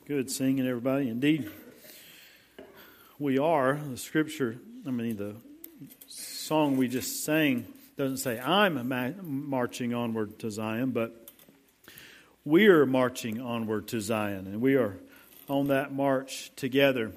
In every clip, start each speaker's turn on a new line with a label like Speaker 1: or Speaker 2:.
Speaker 1: Good singing, everybody. Indeed, we are. The song we just sang doesn't say, I'm marching onward to Zion, but we're marching onward to Zion, and we are on that march together.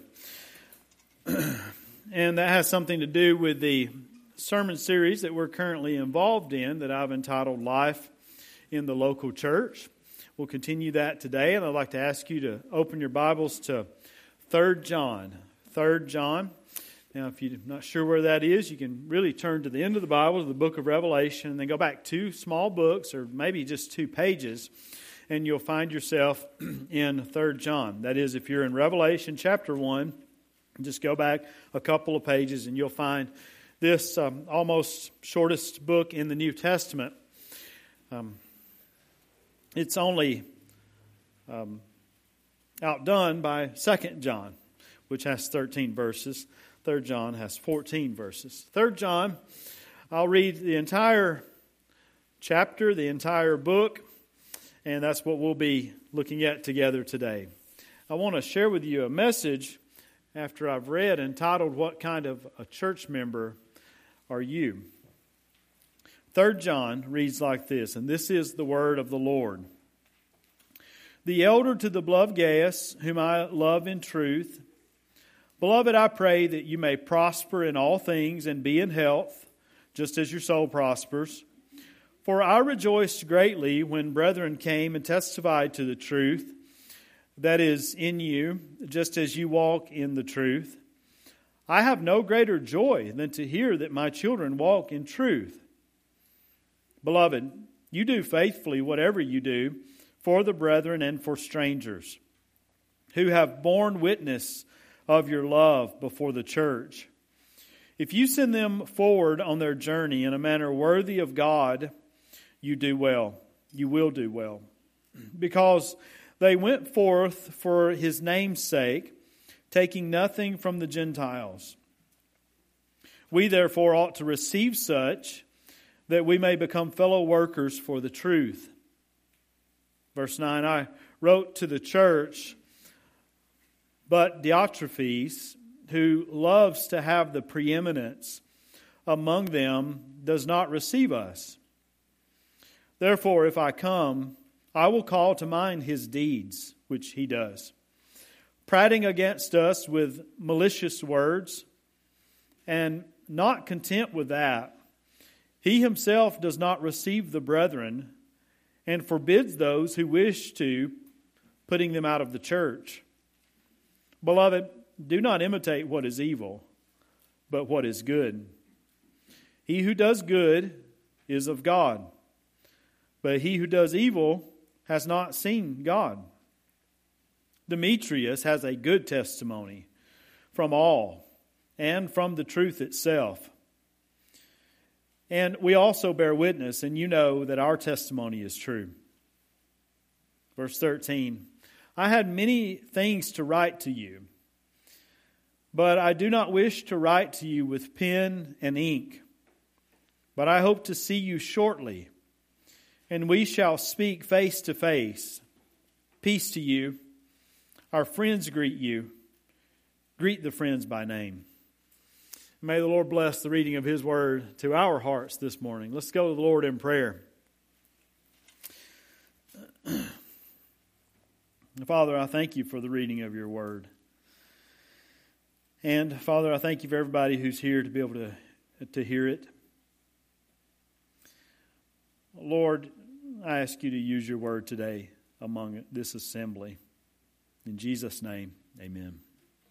Speaker 1: And that has something to do with the sermon series that we're currently involved in that I've entitled Life in the Local Church. We'll continue that today, and I'd like to ask you to open your Bibles to 3 John. 3 John. Now, if you're not sure where that is, you can really turn to the end of the Bible, to the book of Revelation, and then go back 2 small books, or maybe just 2 pages, and you'll find yourself in 3 John. That is, if you're in Revelation chapter 1, just go back a couple of pages, and you'll find this almost shortest book in the New Testament. It's only outdone by 2 John, which has 13 verses. 3 John has 14 verses. 3 John, I'll read the entire chapter, the entire book, and that's what we'll be looking at together today. I want to share with you a message after I've read entitled, What Kind of a Church Member Are You? 3 John reads like this, and this is the word of the Lord. The elder to the beloved Gaius, whom I love in truth. Beloved, I pray that you may prosper in all things and be in health, just as your soul prospers. For I rejoiced greatly when brethren came and testified to the truth that is in you, just as you walk in the truth. I have no greater joy than to hear that my children walk in truth. Beloved, you do faithfully whatever you do for the brethren and for strangers, who have borne witness of your love before the church. If you send them forward on their journey in a manner worthy of God, you do well. You will do well. Because they went forth for his name's sake, taking nothing from the Gentiles. We therefore ought to receive such, that we may become fellow workers for the truth. Verse 9, I wrote to the church, but Diotrephes, who loves to have the preeminence among them, does not receive us. Therefore, if I come, I will call to mind his deeds, which he does, prating against us with malicious words, and not content with that, he himself does not receive the brethren, and forbids those who wish to, putting them out of the church. Beloved, do not imitate what is evil, but what is good. He who does good is of God, but he who does evil has not seen God. Demetrius has a good testimony from all, and from the truth itself. And we also bear witness, and you know that our testimony is true. Verse 13, I had many things to write to you, but I do not wish to write to you with pen and ink. But I hope to see you shortly, and we shall speak face to face. Peace to you. Our friends greet you. Greet the friends by name. May the Lord bless the reading of His Word to our hearts this morning. Let's go to the Lord in prayer. Father, I thank you for the reading of your Word. And Father, I thank you for everybody who's here to be able to hear it. Lord, I ask you to use your Word today among this assembly. In Jesus' name, amen.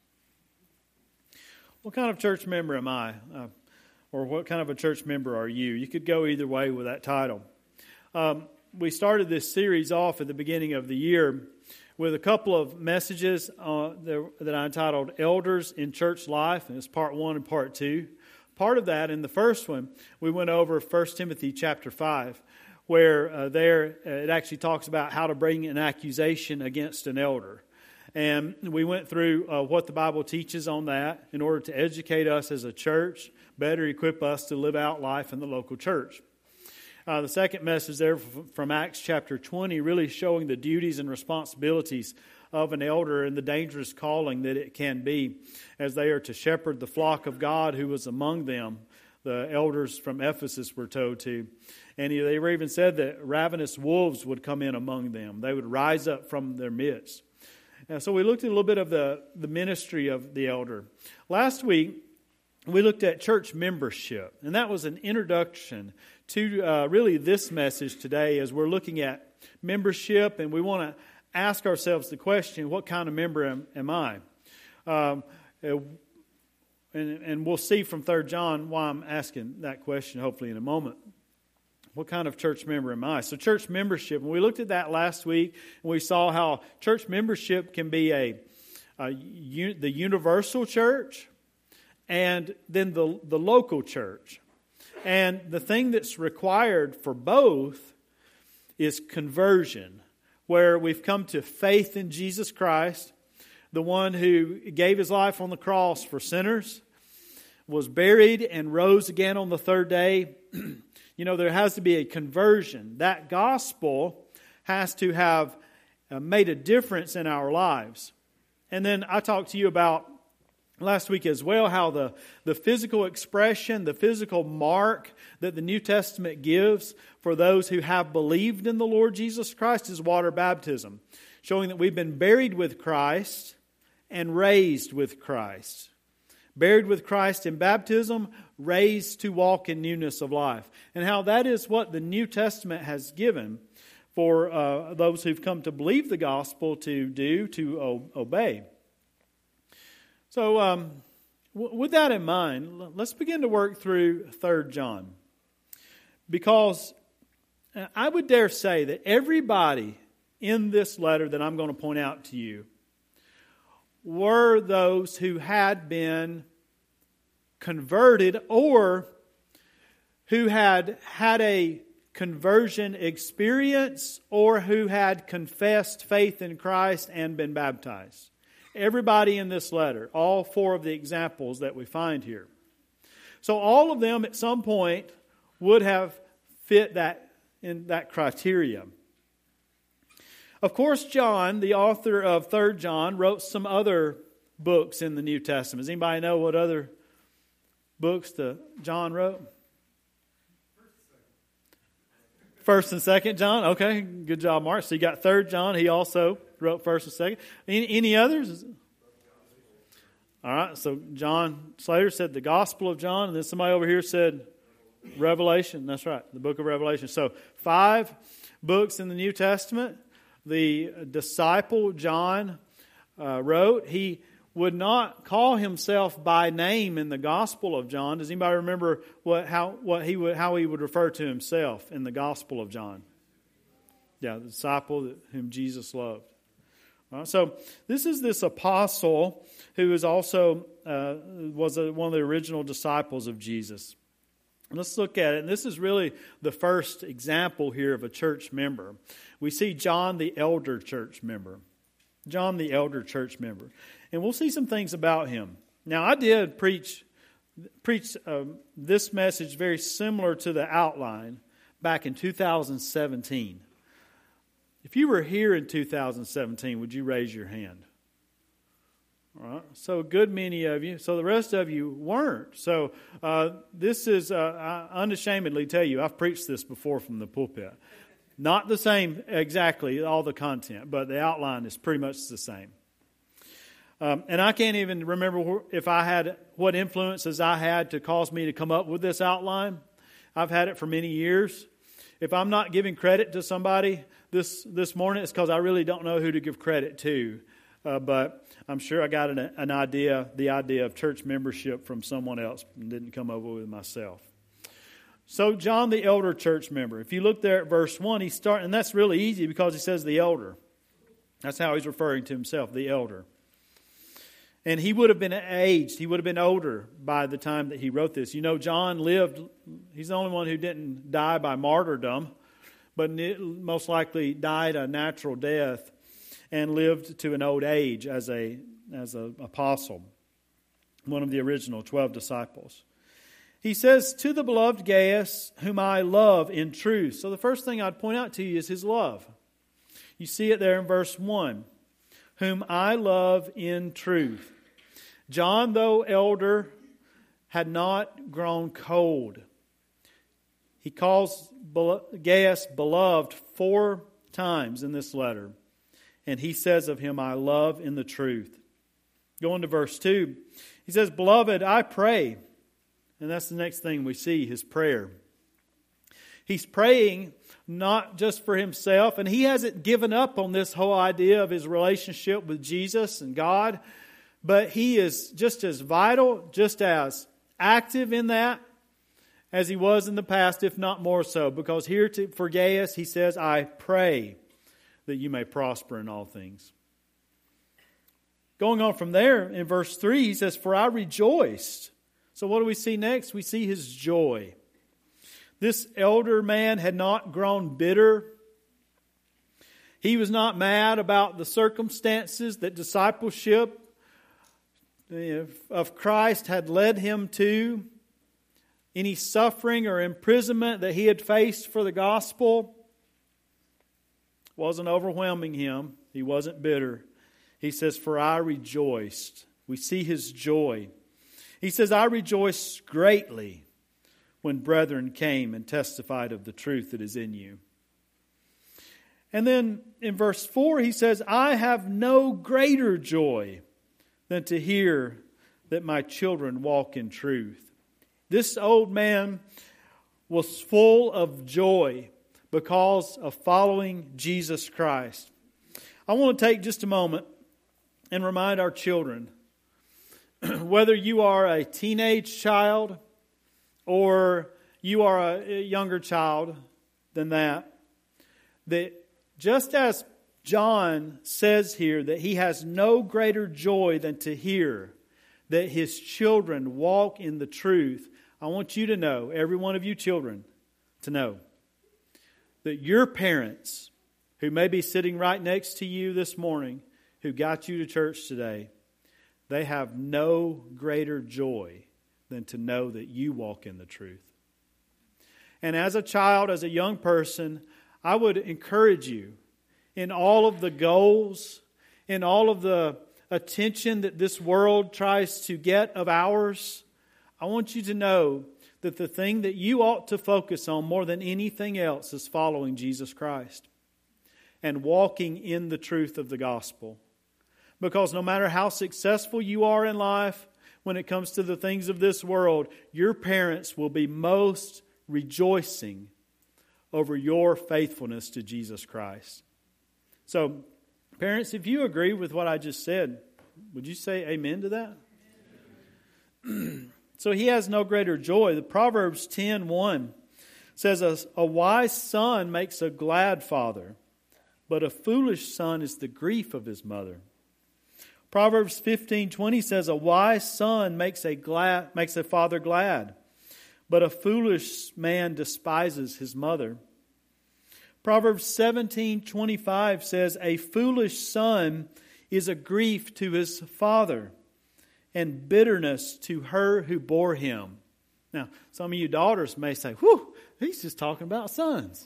Speaker 1: What kind of church member am I? Or what kind of a church member are you? You could go either way with that title. We started this series off at the beginning of the year with a couple of messages that I entitled Elders in Church Life, and it's part 1 and part 2. Part of that, in the first one, we went over 1 Timothy chapter 5, where it actually talks about how to bring an accusation against an elder. And we went through what the Bible teaches on that in order to educate us as a church, better equip us to live out life in the local church. The second message there from Acts chapter 20, really showing the duties and responsibilities of an elder and the dangerous calling that it can be, as they are to shepherd the flock of God who was among them. The elders from Ephesus were told to. And they were even said that ravenous wolves would come in among them. They would rise up from their midst. And so we looked at a little bit of the ministry of the elder. Last week, we looked at church membership. And that was an introduction to really this message today, as we're looking at membership. And we want to ask ourselves the question, what kind of member am I? And we'll see from 3 John why I'm asking that question, hopefully in a moment. What kind of church member am I? So church membership, and we looked at that last week, and we saw how church membership can be the universal church and then the local church. And the thing that's required for both is conversion, where we've come to faith in Jesus Christ, the one who gave his life on the cross for sinners, was buried and rose again on the third day. There has to be a conversion. That gospel has to have made a difference in our lives. And then I talked to you about last week as well how the physical expression, the physical mark that the New Testament gives for those who have believed in the Lord Jesus Christ is water baptism, showing that we've been buried with Christ and raised with Christ. Buried with Christ in baptism, raised to walk in newness of life. And how that is what the New Testament has given for those who've come to believe the gospel to do, to obey. So with that in mind, let's begin to work through 3 John. Because I would dare say that everybody in this letter that I'm going to point out to you were those who had been converted or who had had a conversion experience or who had confessed faith in Christ and been baptized. Everybody in this letter, all 4 of the examples that we find here. So all of them at some point would have fit that in that criteria. Of course, John, the author of 3 John, wrote some other books in the New Testament. Does anybody know what other books John wrote? 1st and 2nd John. Okay, good job, Mark. So you got 3 John. He also wrote 1st and 2nd. Any others? All right, so John Slater said the Gospel of John, and then somebody over here said Revelation. That's right, the book of Revelation. So 5 books in the New Testament. The disciple John wrote. He would not call himself by name in the Gospel of John. Does anybody remember how he would refer to himself in the Gospel of John? Yeah, the disciple whom Jesus loved. All right, so this is this apostle who is also was one of the original disciples of Jesus. Let's look at it. And this is really the first example here of a church member. We see John the elder church member. John the elder church member. And we'll see some things about him. Now, I did preach this message very similar to the outline back in 2017. If you were here in 2017, would you raise your hand? All right. So a good many of you. So the rest of you weren't. So this is, I unashamedly tell you, I've preached this before from the pulpit. Not the same exactly, all the content, but the outline is pretty much the same. And I can't even remember if I had what influences I had to cause me to come up with this outline. I've had it for many years. If I'm not giving credit to somebody this morning, it's because I really don't know who to give credit to. But I'm sure I got the idea of church membership from someone else and didn't come up with it myself. So John the elder church member. If you look there at verse 1, and that's really easy because he says the elder. That's how he's referring to himself, the elder. And he would have been aged. He would have been older by the time that he wrote this. You know, John lived, he's the only one who didn't die by martyrdom, but most likely died a natural death and lived to an old age as an apostle, one of the original 12 disciples. He says, to the beloved Gaius, whom I love in truth. So the first thing I'd point out to you is his love. You see it there in verse 1. whom I love in truth. John, though elder, had not grown cold. He calls Gaius beloved 4 times in this letter. And he says of him, I love in the truth. Going to verse 2, he says, Beloved, I pray. And that's the next thing we see, his prayer. He's praying not just for himself, and he hasn't given up on this whole idea of his relationship with Jesus and God, but he is just as vital, just as active in that as he was in the past, if not more so. Because here for Gaius, he says, I pray that you may prosper in all things. Going on from there, in verse 3, he says, For I rejoiced. So what do we see next? We see his joy. This elder man had not grown bitter. He was not mad about the circumstances that discipleship of Christ had led him to. Any suffering or imprisonment that he had faced for the gospel wasn't overwhelming him. He wasn't bitter. He says, For I rejoiced. We see his joy. He says, I rejoiced greatly when brethren came and testified of the truth that is in you. And then in verse 4, he says, I have no greater joy than to hear that my children walk in truth. This old man was full of joy because of following Jesus Christ. I want to take just a moment and remind our children, whether you are a teenage child or you are a younger child than that just as John says here that he has no greater joy than to hear that his children walk in the truth, I want you to know, every one of you children, to know that your parents, who may be sitting right next to you this morning, who got you to church today, they have no greater joy than to know that you walk in the truth. And as a child, as a young person, I would encourage you in all of the goals, in all of the attention that this world tries to get of ours, I want you to know that the thing that you ought to focus on more than anything else is following Jesus Christ and walking in the truth of the gospel. Because no matter how successful you are in life, when it comes to the things of this world, your parents will be most rejoicing over your faithfulness to Jesus Christ. So, parents, if you agree with what I just said, would you say amen to that? So he has no greater joy. The Proverbs 10:1 says, a wise son makes a glad father, but a foolish son is the grief of his mother. Proverbs 15:20 says, a wise son makes a father glad, but a foolish man despises his mother. Proverbs 17:25 says, a foolish son is a grief to his father, and bitterness to her who bore him. Now, some of you daughters may say, whew, he's just talking about sons.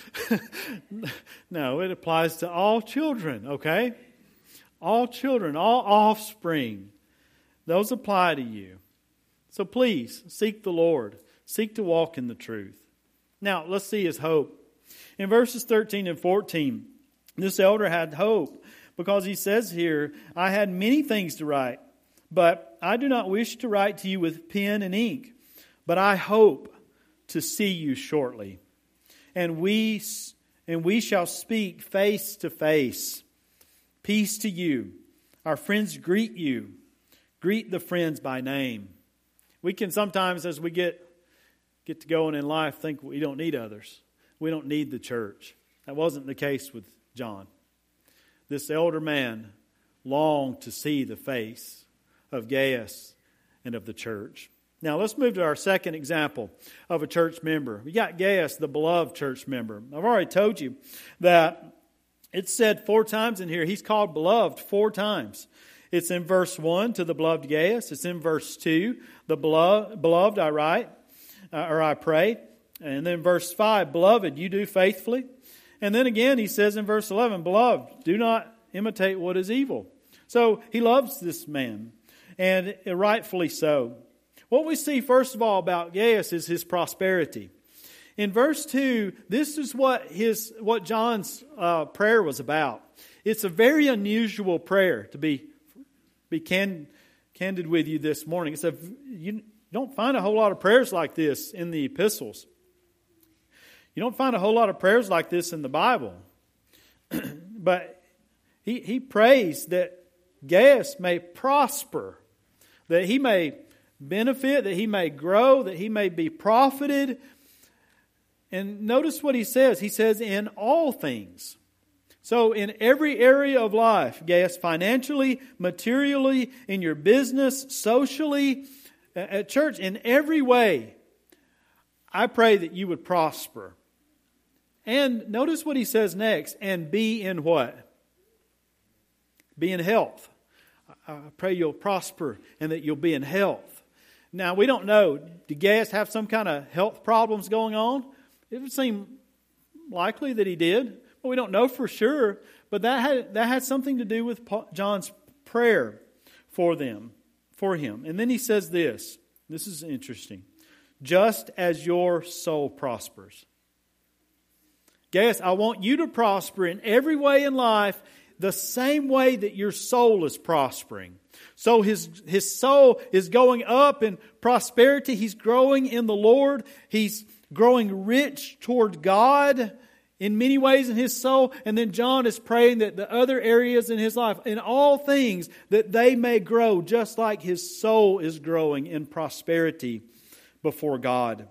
Speaker 1: No, it applies to all children, okay? All children, all offspring. Those apply to you. So please, seek the Lord. Seek to walk in the truth. Now, let's see his hope. In verses 13 and 14, this elder had hope because he says here, I had many things to write, but I do not wish to write to you with pen and ink, but I hope to see you shortly. And we shall speak face to face. Peace to you. Our friends greet you. Greet the friends by name. We can sometimes, as we get to going in life, think we don't need others. We don't need the church. That wasn't the case with John. This elder man longed to see the face of Gaius and of the church. Now let's move to our second example of a church member. We got Gaius, the beloved church member. I've already told you that it's said 4 times in here. He's called beloved 4 times. It's in verse 1 to the beloved Gaius. It's in verse 2, the beloved I write, or I pray. And then verse 5, beloved, you do faithfully. And then again he says in verse 11, beloved, do not imitate what is evil. So he loves this man, and rightfully so. What we see first of all about Gaius is his prosperity. In verse 2, this is what John's prayer was about. It's a very unusual prayer, to be candid with you this morning. You don't find a whole lot of prayers like this in the epistles. You don't find a whole lot of prayers like this in the Bible. But he prays that Gaius may prosper, that he may benefit, that he may grow, that he may be profited. And notice what he says. He says, in all things. So in every area of life, Gaius, financially, materially, in your business, socially, at church, in every way, I pray that you would prosper. And notice what he says next, and be in what? Be in health. I pray you'll prosper and that you'll be in health. Now, we don't know. Did Gaius have some kind of health problems going on? It would seem likely that he did. But we don't know for sure. But that had something to do with John's prayer for him. And then he says this. This is interesting. Just as your soul prospers. Gaius, I want you to prosper in every way in life the same way that your soul is prospering. So his soul is going up in prosperity. He's growing in the Lord. He's growing rich toward God in many ways in his soul. And then John is praying that the other areas in his life, in all things, that they may grow just like his soul is growing in prosperity before God.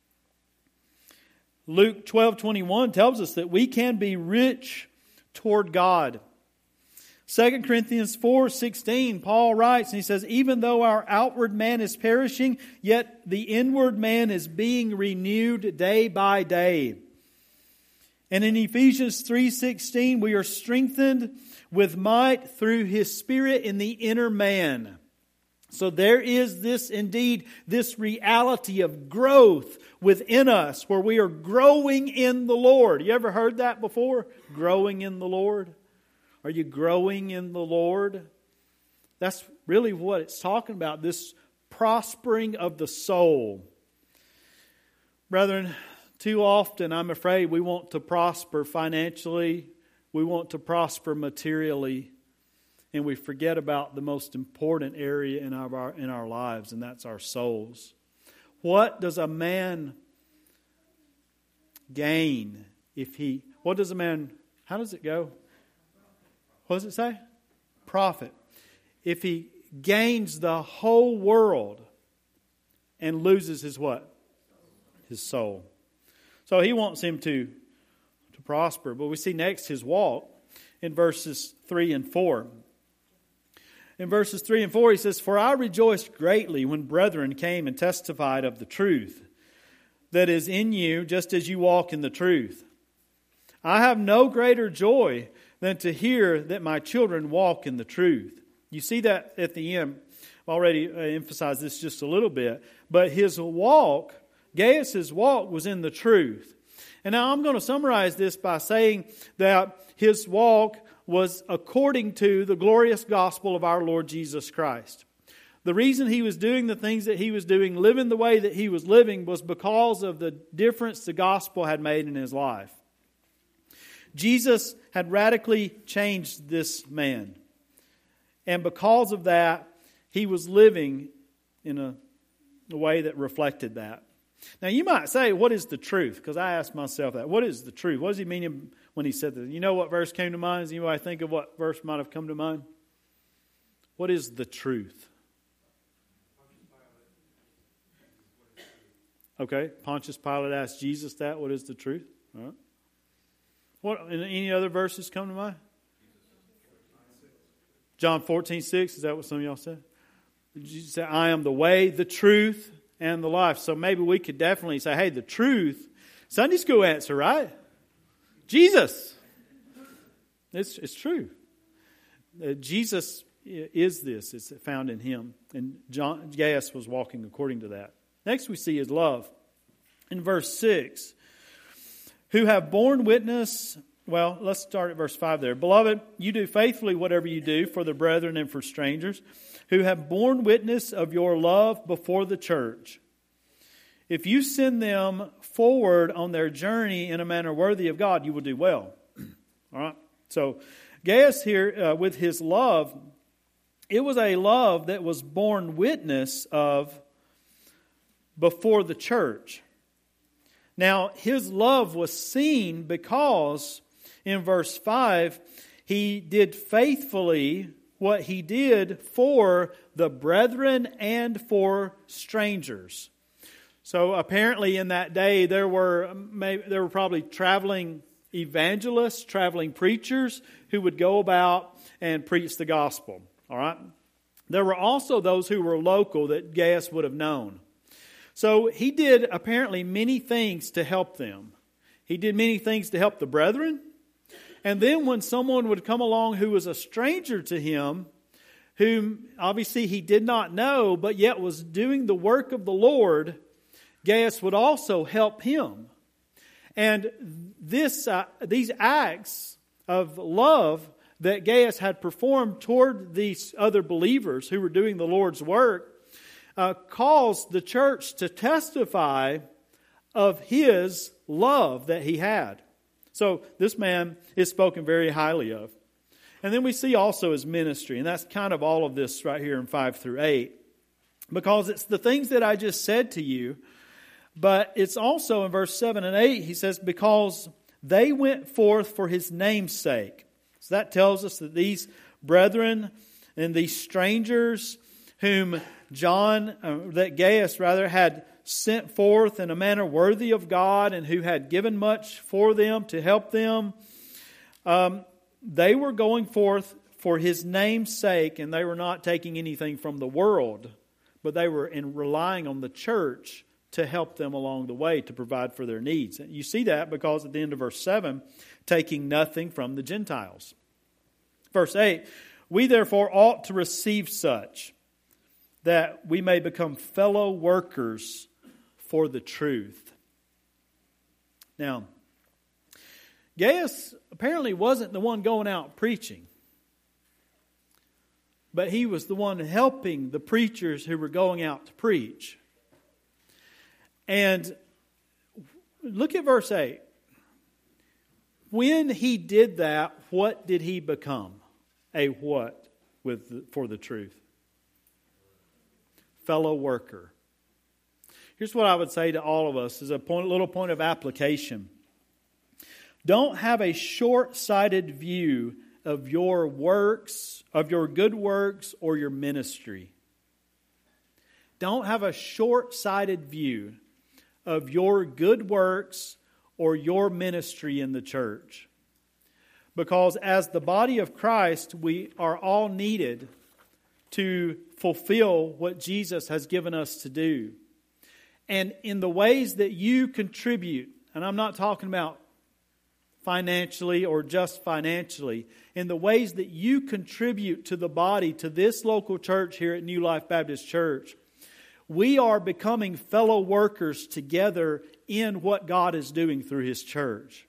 Speaker 1: Luke 12:21 tells us that we can be rich toward God. 2 Corinthians 4:16, Paul writes, and he says, even though our outward man is perishing, yet the inward man is being renewed day by day. And in Ephesians 3:16, we are strengthened with might through His Spirit in the inner man. So there is this reality of growth within us, where we are growing in the Lord. You ever heard that before? Growing in the Lord? Are you growing in the Lord? That's really what it's talking about, this prospering of the soul. Brethren, too often I'm afraid we want to prosper financially, we want to prosper materially, and we forget about the most important area in our lives, and that's our souls. What does a man gain how does it go? What does it say? Profit. If he gains the whole world and loses his what? His soul. So he wants him to prosper. But we see next his walk in verses 3 and 4. In verses 3 and 4 he says, for I rejoiced greatly when brethren came and testified of the truth that is in you, just as you walk in the truth. I have no greater joy than to hear that my children walk in the truth. You see that at the end. I've already emphasized this just a little bit. But his walk, Gaius' walk, was in the truth. And now I'm going to summarize this by saying that his walk was according to the glorious gospel of our Lord Jesus Christ. The reason he was doing the things that he was doing, living the way that he was living, was because of the difference the gospel had made in his life. Jesus had radically changed this man. And because of that, he was living in a way that reflected that. Now you might say, what is the truth? Because I asked myself that. What is the truth? What does he mean when he said that? You know what verse came to mind? Does anybody think of what verse might have come to mind? What is the truth? Okay, Pontius Pilate asked Jesus that. What is the truth? All right. What? Any other verses come to mind? John 14:6. Is that what some of y'all said? Jesus said, I am the way, the truth, and the life. So maybe we could definitely say, hey, the truth. Sunday school answer, right? Jesus. It's true. Jesus is this. It's found in Him. And Gaius was walking according to that. Next we see his love. In verse 6. Who have borne witness well, let's start at verse 5 there. Beloved, you do faithfully whatever you do for the brethren and for strangers who have borne witness of your love before the church. If you send them forward on their journey in a manner worthy of God, you will do well. All right. So Gaius here, with his love, it was a love that was borne witness of before the church. Now, his love was seen because in verse 5, he did faithfully what he did for the brethren and for strangers. So apparently in that day there were probably traveling evangelists, traveling preachers who would go about and preach the gospel. All right. There were also those who were local that Gaius would have known. So he did apparently many things to help them. He did many things to help the brethren. And then when someone would come along who was a stranger to him, whom obviously he did not know, but yet was doing the work of the Lord, Gaius would also help him. And these acts of love that Gaius had performed toward these other believers who were doing the Lord's work caused the church to testify of his love that he had. So this man is spoken very highly of. And then we see also his ministry, and that's kind of all of this right here in 5 through 8. Because it's the things that I just said to you, but it's also in verse 7 and 8, he says, because they went forth for his name's sake. So that tells us that these brethren and these strangers whom that Gaius had sent forth in a manner worthy of God and who had given much for them to help them, they were going forth for his name's sake, and they were not taking anything from the world, but they were relying on the church to help them along the way, to provide for their needs. You see that because at the end of verse 7, taking nothing from the Gentiles. Verse 8, we therefore ought to receive such, that we may become fellow workers for the truth. Now, Gaius apparently wasn't the one going out preaching, but he was the one helping the preachers who were going out to preach. And look at verse 8. When he did that, what did he become? A what for the truth? Fellow worker. Here's what I would say to all of us as a little point of application. Don't have a short-sighted view of your works, of your good works or your ministry. Don't have a short-sighted view of your good works or your ministry in the church. Because as the body of Christ, we are all needed to fulfill what Jesus has given us to do. And in the ways that you contribute, and I'm not talking about financially or just financially, in the ways that you contribute to the body, to this local church here at New Life Baptist Church, we are becoming fellow workers together in what God is doing through His church.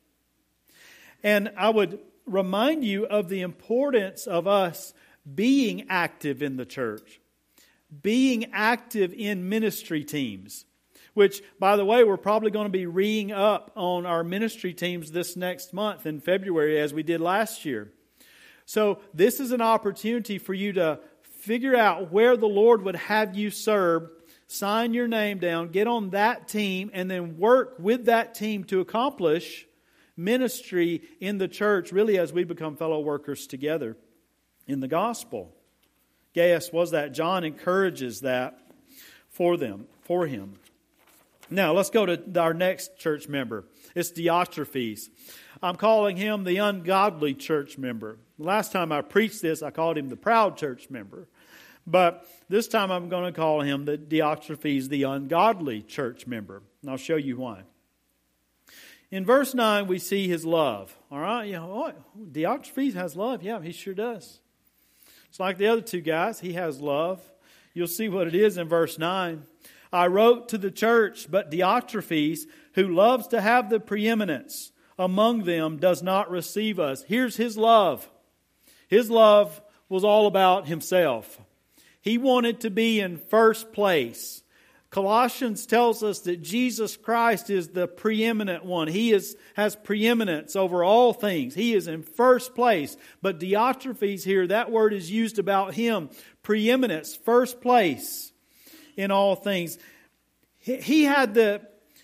Speaker 1: And I would remind you of the importance of us being active in the church, being active in ministry teams, which, by the way, we're probably going to be re-ing up on our ministry teams this next month in February as we did last year. So this is an opportunity for you to figure out where the Lord would have you serve, sign your name down, get on that team, and then work with that team to accomplish ministry in the church, really as we become fellow workers together in the gospel. Gaius was that. John encourages that for him. Now, let's go to our next church member. It's Diotrephes. I'm calling him the ungodly church member. Last time I preached this, I called him the proud church member. But this time I'm going to call him the Diotrephes, the ungodly church member. And I'll show you why. In verse 9, we see his love. All right, Diotrephes has love. Yeah, he sure does. It's like the other two guys. He has love. You'll see what it is in verse 9. I wrote to the church, but Diotrephes, who loves to have the preeminence among them does not receive us. Here's his love. His love was all about himself. He wanted to be in first place. Colossians tells us that Jesus Christ is the preeminent one. He has preeminence over all things. He is in first place. But Diotrephes here, that word is used about him. Preeminence, first place in all things. He had the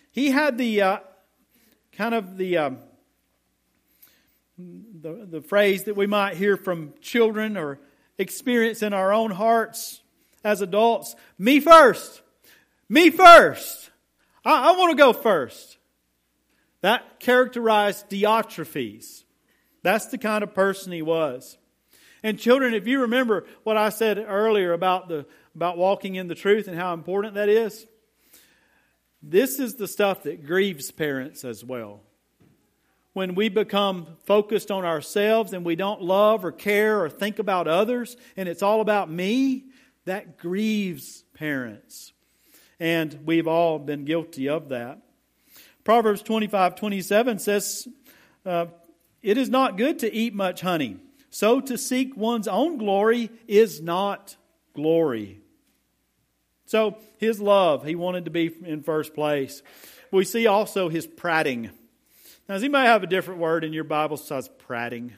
Speaker 1: phrase that we might hear from children or experience in our own hearts as adults. Me first. Me first. I want to go first. That characterized Diotrephes. That's the kind of person he was. And children, if you remember what I said earlier about walking in the truth and how important that is, this is the stuff that grieves parents as well. When we become focused on ourselves and we don't love or care or think about others and it's all about me, that grieves parents. And we've all been guilty of that. Proverbs 25:27 says, it is not good to eat much honey. So to seek one's own glory is not glory. So his love, he wanted to be in first place. We see also his prating. Now, does anybody have a different word in your Bible besides prating?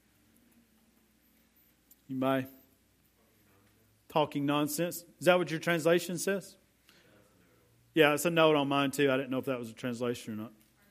Speaker 1: Anybody? Talking nonsense? Is that what your translation says? Yeah, it's a note on mine too. I didn't know if that was a translation or not.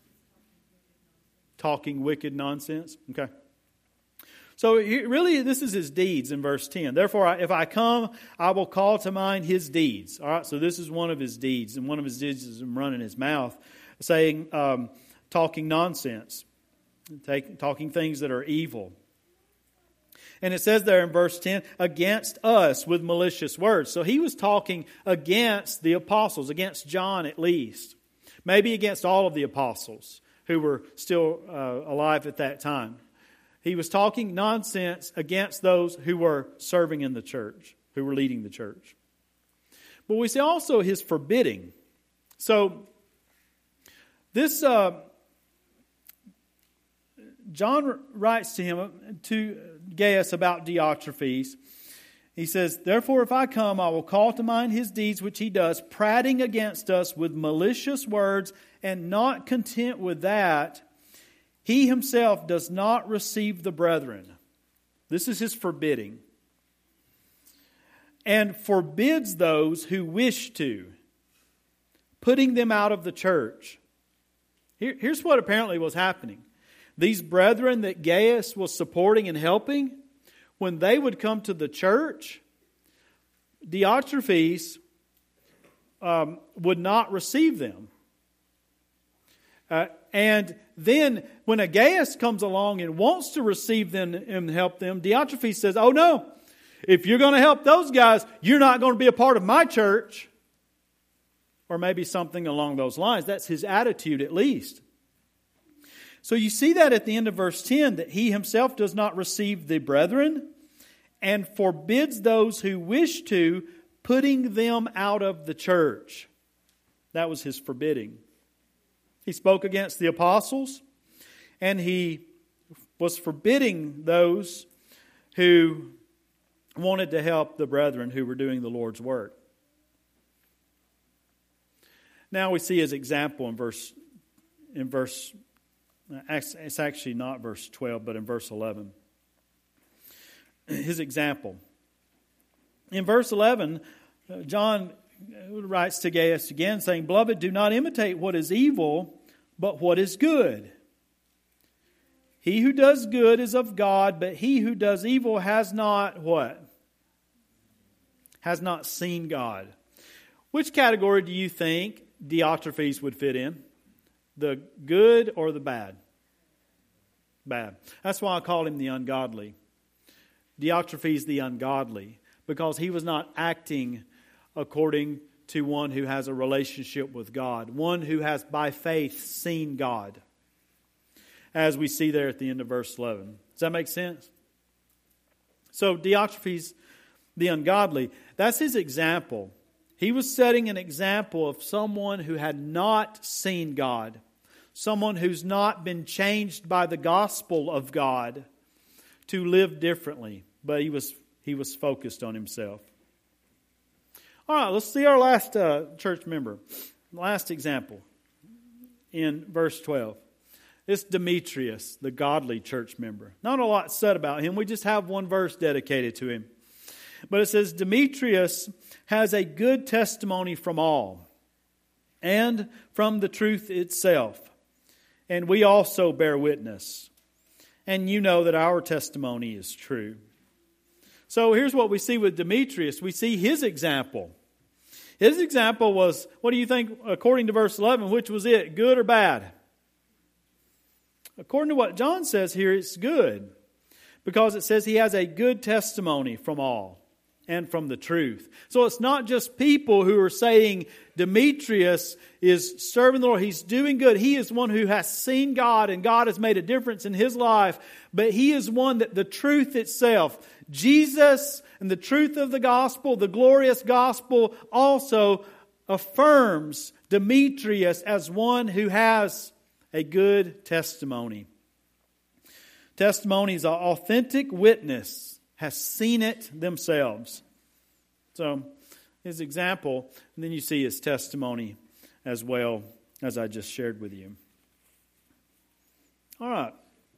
Speaker 1: Talking wicked nonsense? Okay. So really, this is his deeds in verse 10. Therefore, if I come, I will call to mind his deeds. All right, so this is one of his deeds. And one of his deeds is him running his mouth, saying, talking nonsense, talking things that are evil. And it says there in verse 10, against us with malicious words. So he was talking against the apostles, against John at least. Maybe against all of the apostles who were still alive at that time. He was talking nonsense against those who were serving in the church, who were leading the church. But we see also his forbidding. So this John writes to Gaius about Diotrephes. He says, therefore, if I come, I will call to mind his deeds which he does, prating against us with malicious words, and not content with that, he himself does not receive the brethren. This is his forbidding. And forbids those who wish to, putting them out of the church. Here's what apparently was happening. These brethren that Gaius was supporting and helping, when they would come to the church, Diotrephes would not receive them. And then when a Gaius comes along and wants to receive them and help them, Diotrephes says, oh no, if you're going to help those guys, you're not going to be a part of my church. Or maybe something along those lines. That's his attitude at least. So you see that at the end of verse 10, that he himself does not receive the brethren and forbids those who wish to, putting them out of the church. That was his forbidding. He spoke against the apostles, and he was forbidding those who wanted to help the brethren who were doing the Lord's work. Now we see his example in verse. It's actually not verse 12, but in verse 11. His example. In verse 11, John writes to Gaius again, saying, beloved, do not imitate what is evil, but what is good. He who does good is of God, but he who does evil has not what? Has not seen God. Which category do you think Diotrephes would fit in? The good or the bad? Bad. That's why I call him the ungodly. Diotrephes the ungodly. Because he was not acting according to one who has a relationship with God. One who has by faith seen God. As we see there at the end of verse 11. Does that make sense? So Diotrephes the ungodly, that's his example. He was setting an example of someone who had not seen God. someone who's not been changed by the gospel of God to live differently. But he was focused on himself. All right, let's see our last church member. Last example in verse 12. It's Demetrius, the godly church member. Not a lot said about him. We just have one verse dedicated to him. But it says, Demetrius has a good testimony from all, and from the truth itself. And we also bear witness. And you know that our testimony is true. So here's what we see with Demetrius. We see his example. His example was, what do you think, according to verse 11, which was it, good or bad? According to what John says here, it's good. Because it says he has a good testimony from all and from the truth. So it's not just people who are saying Demetrius is serving the Lord. He's doing good. He is one who has seen God and God has made a difference in his life. But he is one that the truth itself, Jesus and the truth of the gospel, the glorious gospel, also affirms Demetrius as one who has a good testimony. Testimony is an authentic witness, has seen it themselves. So, his example, and then you see his testimony as well, as I just shared with you. All right.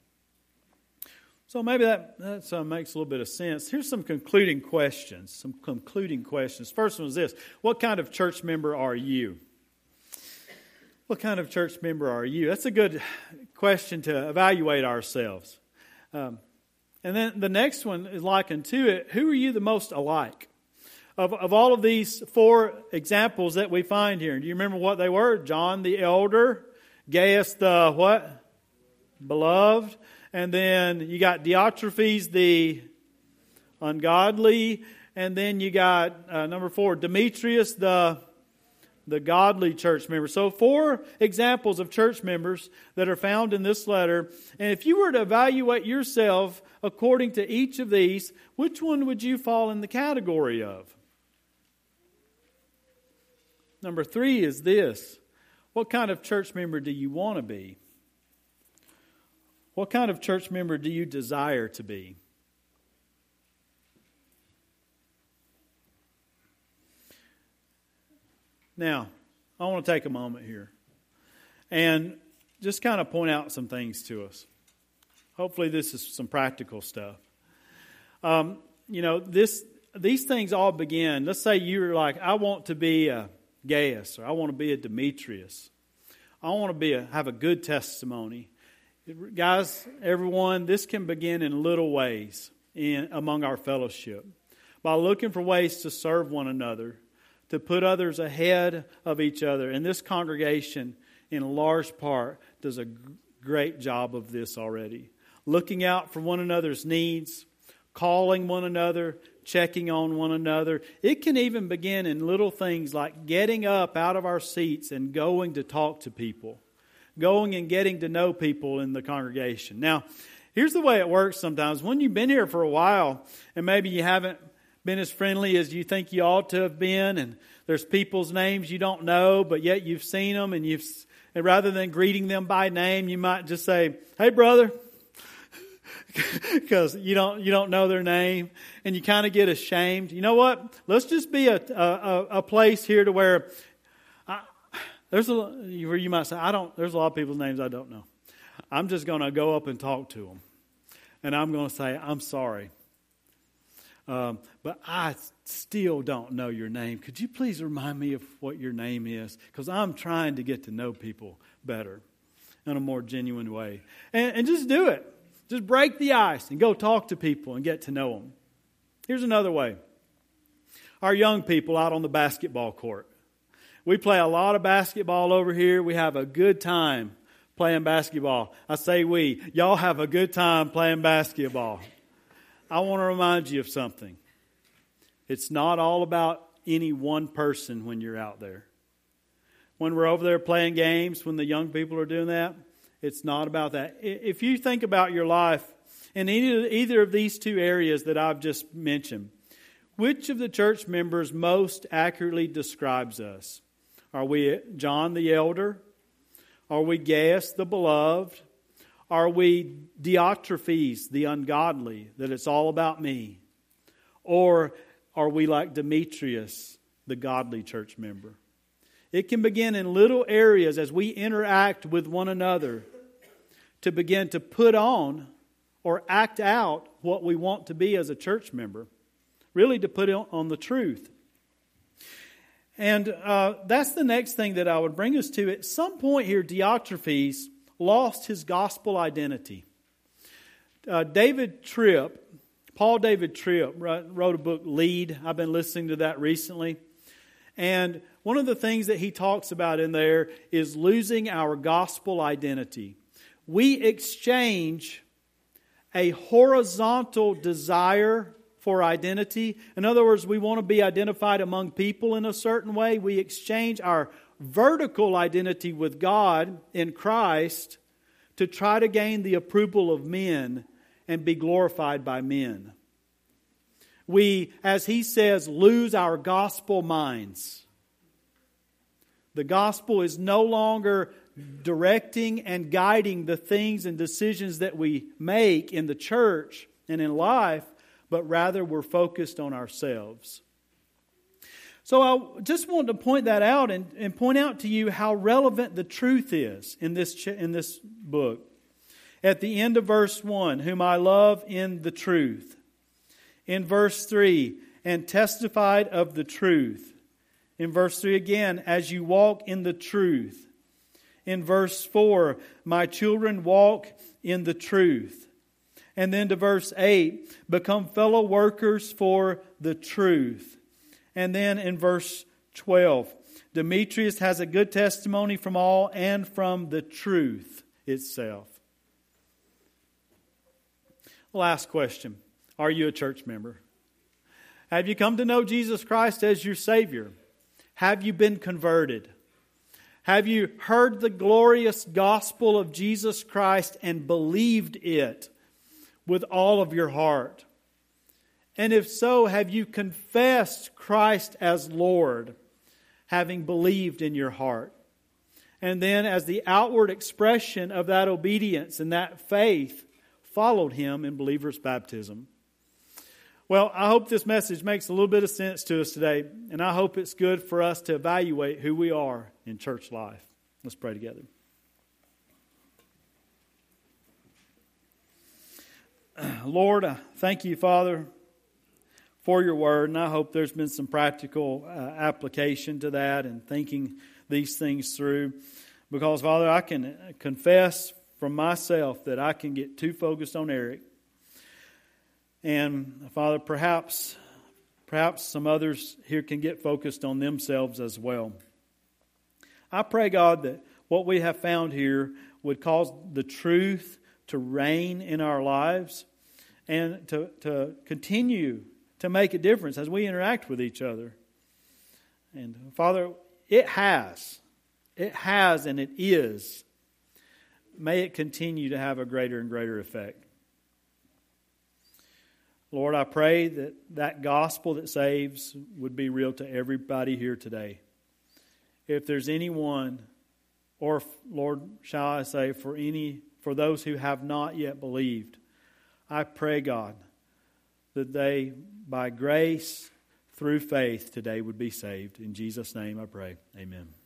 Speaker 1: So maybe that makes a little bit of sense. Here's some concluding questions. First one is this. What kind of church member are you? What kind of church member are you? That's a good question to evaluate ourselves. And then the next one is likened to it. Who are you the most alike? Of all of these four examples that we find here, do you remember what they were? John the elder, Gaius the what? Beloved. And then you got Diotrephes the ungodly. And then you got number 4, Demetrius the godly church member. So 4 examples of church members that are found in this letter. And if you were to evaluate yourself according to each of these, which one would you fall in the category of? Number 3 is this. What kind of church member do you want to be? What kind of church member do you desire to be? Now, I want to take a moment here and just kind of point out some things to us. Hopefully this is some practical stuff. These things all begin. Let's say you're like, I want to be a Gaius, or I want to be a Demetrius. I want to have a good testimony. Guys, everyone, this can begin in little ways among our fellowship. By looking for ways to serve one another, to put others ahead of each other. And this congregation, in large part, does a great job of this already. Looking out for one another's needs, calling one another, checking on one another. It can even begin in little things like getting up out of our seats and going to talk to people. Going and getting to know people in the congregation. Now, here's the way it works sometimes. When you've been here for a while and maybe you haven't been as friendly as you think you ought to have been, and there's people's names you don't know, but yet you've seen them, and rather than greeting them by name, you might just say, "Hey, brother," because you don't know their name, and you kind of get ashamed. You know what? Let's just be a place here to where where you might say, there's a lot of people's names I don't know. I'm just going to go up and talk to them, and I'm going to say, "I'm sorry. But I still don't know your name. Could you please remind me of what your name is? Because I'm trying to get to know people better in a more genuine way." And just do it. Just break the ice and go talk to people and get to know them. Here's another way. Our young people out on the basketball court. We play a lot of basketball over here. We have a good time playing basketball. I say we. Y'all have a good time playing basketball. I want to remind you of something. It's not all about any one person when you're out there. When we're over there playing games, when the young people are doing that, it's not about that. If you think about your life in either of these 2 areas that I've just mentioned, which of the church members most accurately describes us? Are we John the elder? Are we Gaius, the beloved? Are we Diotrephes, the ungodly, that it's all about me? Or are we like Demetrius, the godly church member? It can begin in little areas as we interact with one another to begin to put on or act out what we want to be as a church member. Really to put on the truth. And that's the next thing that I would bring us to. At some point here, Diotrephes lost his gospel identity. Paul David Tripp wrote a book, Lead. I've been listening to that recently. And one of the things that he talks about in there is losing our gospel identity. We exchange a horizontal desire for identity. In other words, we want to be identified among people in a certain way. We exchange our vertical identity with God in Christ to try to gain the approval of men and be glorified by men. We, as he says, lose our gospel minds. The gospel is no longer directing and guiding the things and decisions that we make in the church and in life, but rather we're focused on ourselves. So I just wanted to point that out and point out to you how relevant the truth is in this book. At the end of verse 1, whom I love in the truth. In verse 3, and testified of the truth. In verse 3 again, as you walk in the truth. In verse 4, my children walk in the truth. And then to verse 8, become fellow workers for the truth. And then in verse 12, Demetrius has a good testimony from all and from the truth itself. Last question. Are you a church member? Have you come to know Jesus Christ as your Savior? Have you been converted? Have you heard the glorious gospel of Jesus Christ and believed it with all of your heart? And if so, have you confessed Christ as Lord, having believed in your heart? And then as the outward expression of that obedience and that faith, followed Him in believer's baptism. Well, I hope this message makes a little bit of sense to us today, and I hope it's good for us to evaluate who we are in church life. Let's pray together. Lord, I thank you, Father, for your word, and I hope there's been some practical application to that and thinking these things through. Because, Father, I can confess from myself that I can get too focused on Eric. And, Father, perhaps some others here can get focused on themselves as well. I pray, God, that what we have found here would cause the truth to reign in our lives and to continue to make a difference as we interact with each other. And Father, it has and it is. May it continue to have a greater and greater effect. Lord, I pray that that gospel that saves would be real to everybody here today. If there's anyone, or Lord, shall I say, for those who have not yet believed, I pray, God, that they, by grace, through faith today, would be saved. In Jesus' name I pray. Amen.